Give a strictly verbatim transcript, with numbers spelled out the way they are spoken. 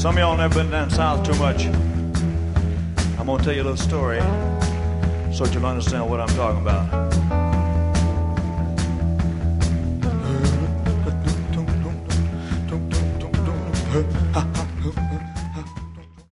Some of y'all never been down south too much. I'm gonna tell you a little story so that you'll understand what I'm talking about.